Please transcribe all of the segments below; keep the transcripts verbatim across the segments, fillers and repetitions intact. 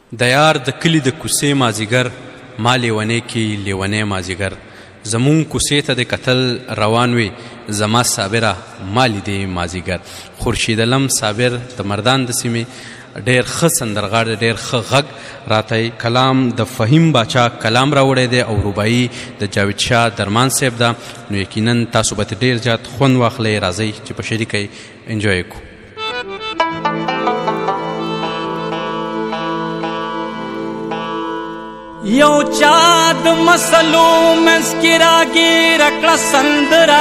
د یار د کلي د کوڅې مازیګر ما لیونی کې لیونی مازیګر زمون کوڅې ته د کتل روان وي زما صابره ما لیدې مازیګر خورشید علم صابر د مردان د سیمې ډېر ښه سندرغاړی ډېر ښه غږ راته کلام د فهیم باچا کلام راوړی دی او روبایي د جاوید شاه درمان صاحب ده نو یقینا تاسو به ډېر زیات خوند واخلئ راځئ چې په شریکه یې انجوی کړو یو چا د مسلو منځ کې راګیره کړه سندره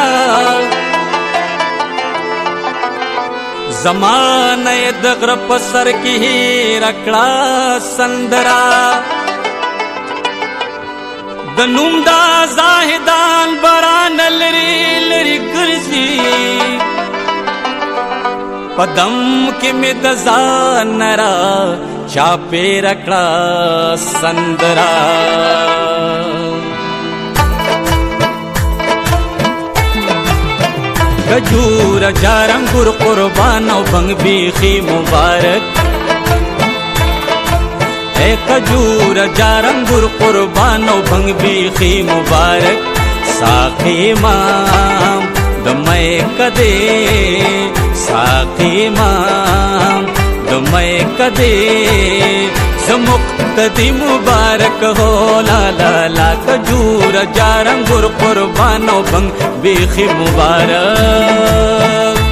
زمانه یې د غره په سر کې هېره کړه سندره د نوم دا زاهدان باران لري لري ګرځي په دم کې مې د ځان را چاپېره کړه سندره کجور جارنګور قربان او بنګ بیخي مبارک اے کجور جارنګور قربان او بنګ بیخي مبارک ساقي مام د مې کده ساقي مام د مې کده زمقتدی مبارک ہو لا لا لا کجور جارنګور قربان او بنګ بیخي مبارک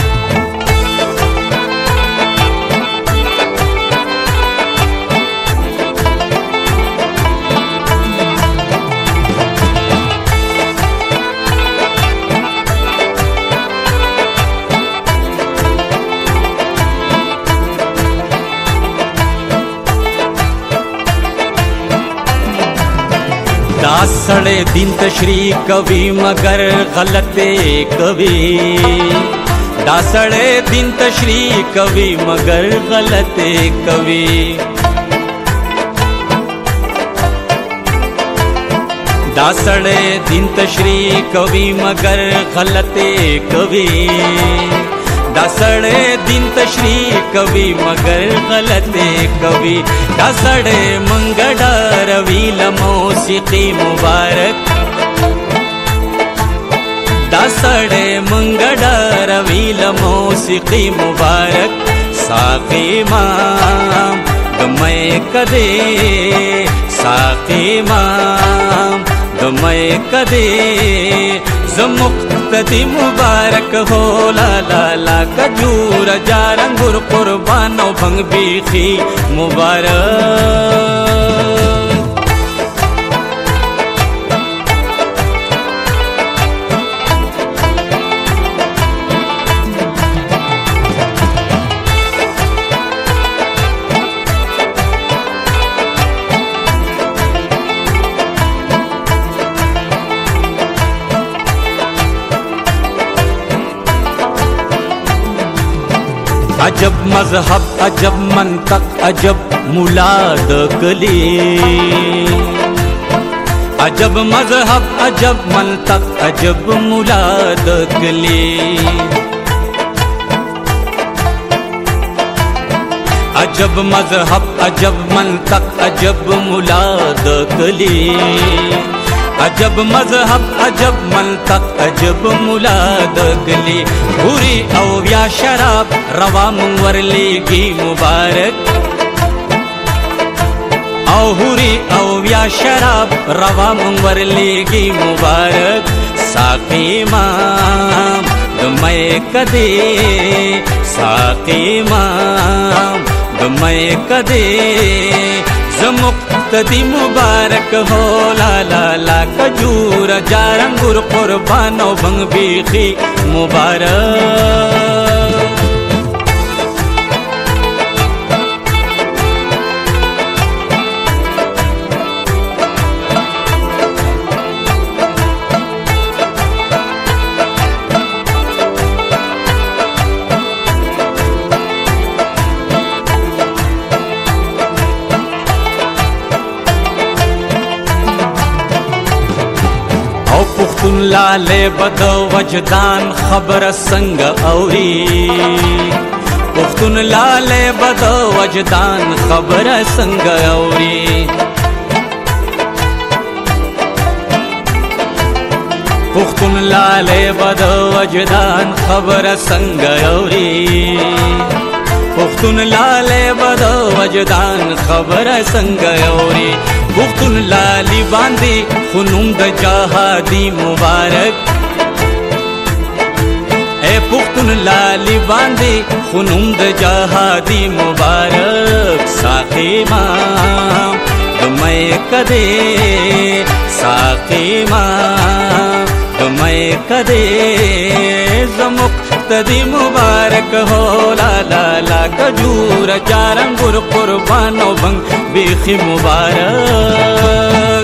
دا سڑے دین تشریح کوي مگر غلطے کوي دا سڑے دین تشریح کوي مگر غلطے کوي دا سڑے دین تشریح کوي مگر غلطے کوي دا سڑے دین تشریح کوي مگر غلطے کوي دا سڑے منګډا روي لموسیقي مبارک دا سڑے منګډا روي لموسیقي مبارک ساقي مام د مې کده ساقي مام د مې کده زمقتدی مبارک ہو لا لا لا کجور جارنګور قربان او بنګ بیخي مبارک عجب مذہب عجب منطق عجب مولاد کلی عجب مذہب عجب منطق عجب مولاد کلی عجب مذہب عجب منطق عجب مولاد کلی عجب مذہب عجب منطق عجب مولاد گلی بوری او یا شراب روا منور لیگی مبارک او ہوری او یا شراب روا منور لیگی مبارک ساقی مام دمائے کدے ساقی مام دمائے کدے زمقتدی مبارک ہو لا لا لا کجور جارنګور قربان او بنګ بیخي مبارک پختون لاله بد وجدان خبر څنګه اوري پختون لاله بد وجدان خبره څنګه اوري پختون لاله بد وجدان خبره څنګه اوري پختون لاله بد وجدان خبره څنګه اوري پختون لالی باندې خنوم د جهادي مبارک اے پختون لالی باندې خنوم د جهادي مبارک ساقي ما دمای کده ساقي ما دمای کده زمک تدی مبارک ہو لا لا لا کجور چارنګور قربانو بنگ بیخی مبارک